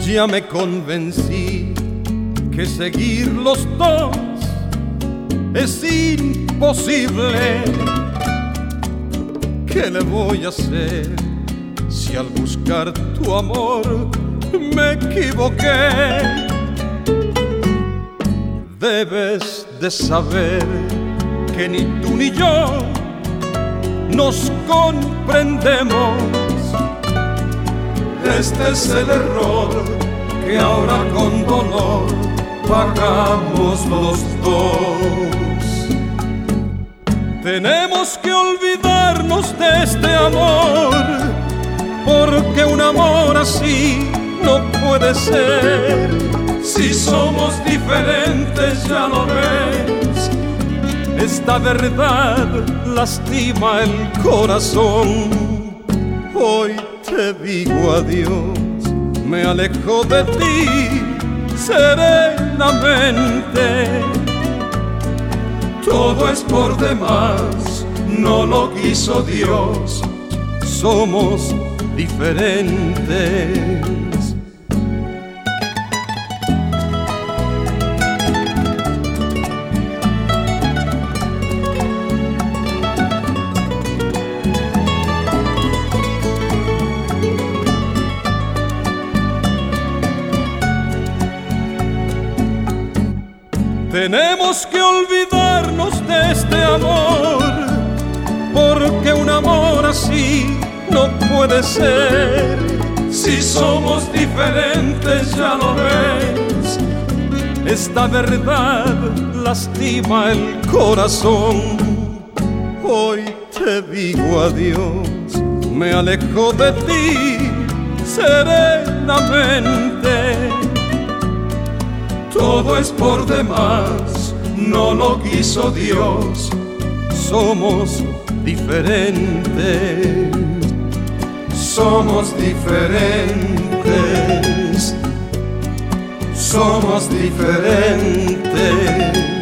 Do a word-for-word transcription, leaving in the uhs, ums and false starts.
Ya me convencí que seguir los dos es imposible. ¿Qué le voy a hacer si al buscar tu amor me equivoqué? Debes de saber que ni tú ni yo nos comprendemos. Este es el error que ahora con dolor pagamos los dos. Tenemos que olvidarnos de este amor, porque un amor así no puede ser. Si somos diferentes, ya lo ves, esta verdad lastima el corazón. Hoy te digo adiós, me alejo de ti serenamente. Todo es por demás, no lo quiso Dios, somos diferentes. Tenemos que olvidarnos de este amor, porque un amor así no puede ser. Si somos diferentes, ya lo ves, esta verdad lastima el corazón. Hoy te digo adiós, me alejo de ti serenamente. Todo es por demás, no lo quiso Dios, somos diferentes. Somos diferentes, somos diferentes.